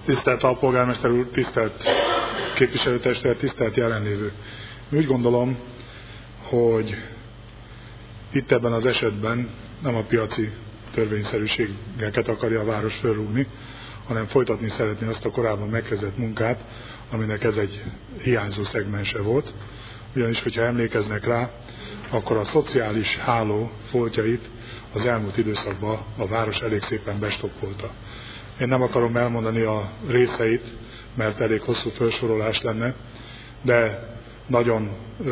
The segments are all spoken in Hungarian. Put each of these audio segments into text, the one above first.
Tisztelt alpolgármester úr, tisztelt képviselőtestület, tisztelt jelenlévő. Úgy gondolom, hogy itt ebben az esetben nem a piaci törvényszerűségeket akarja a város fölrúgni, hanem folytatni szeretné azt a korábban megkezdett munkát, aminek ez egy hiányzó szegmense volt. Ugyanis, hogyha emlékeznek rá, akkor a szociális háló foltjait az elmúlt időszakban a város elég szépen bestopolta. Én nem akarom elmondani a részeit, mert elég hosszú felsorolás lenne, de nagyon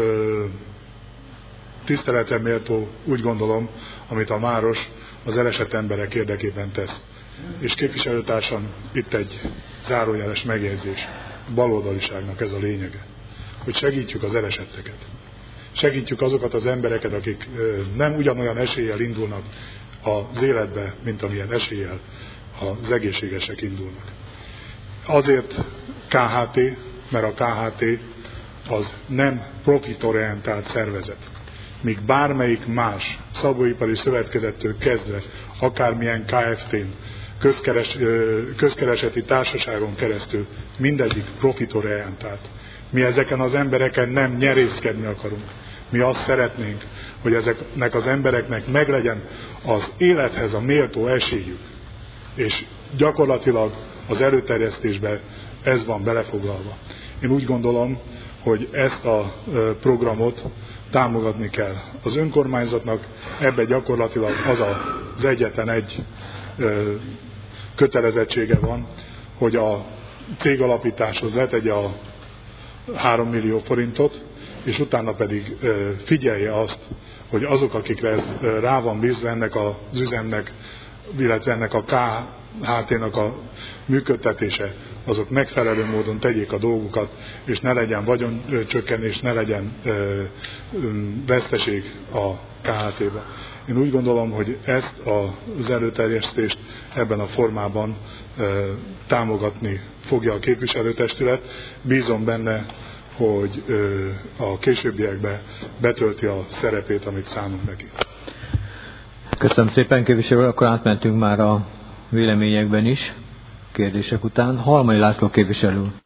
tiszteletre méltó, úgy gondolom, amit a város az elesett emberek érdekében tesz. És képviselőtársam, itt egy zárójeles megjegyzés. A baloldaliságnak ez a lényege, hogy segítjük az elesetteket. Segítjük azokat az embereket, akik nem ugyanolyan eséllyel indulnak az életbe, mint amilyen eséllyel az egészségesek indulnak. Azért KHT, mert a KHT az nem profitorientált szervezet. Míg bármelyik más szabóipari szövetkezettől kezdve, akármilyen KFT-n, közkereseti társaságon keresztül mindegyik profitorientált. Mi ezeken az embereken nem nyerészkedni akarunk. Mi azt szeretnénk, hogy ezeknek az embereknek meglegyen az élethez a méltó esélyük. És gyakorlatilag az előterjesztésben ez van belefoglalva. Én úgy gondolom, hogy ezt a programot támogatni kell. Az önkormányzatnak ebbe gyakorlatilag az egyetlen egy kötelezettsége van, hogy a cégalapításhoz letegye a 3 millió forintot, és utána pedig figyelje azt, hogy azok, akikre ez rá van bízva ennek az üzemnek, illetve ennek a KHT-nak a működtetése, azok megfelelő módon tegyék a dolgukat, és ne legyen vagyoncsökkenés, ne legyen veszteség a KHT-ba. Én úgy gondolom, hogy ezt az előterjesztést ebben a formában támogatni fogja a képviselőtestület. Bízom benne, hogy a későbbiekben betölti a szerepét, amit szánunk neki. Köszönöm szépen, képviselő. Akkor átmentünk már a véleményekben is, kérdések után. Halmai László képviselő.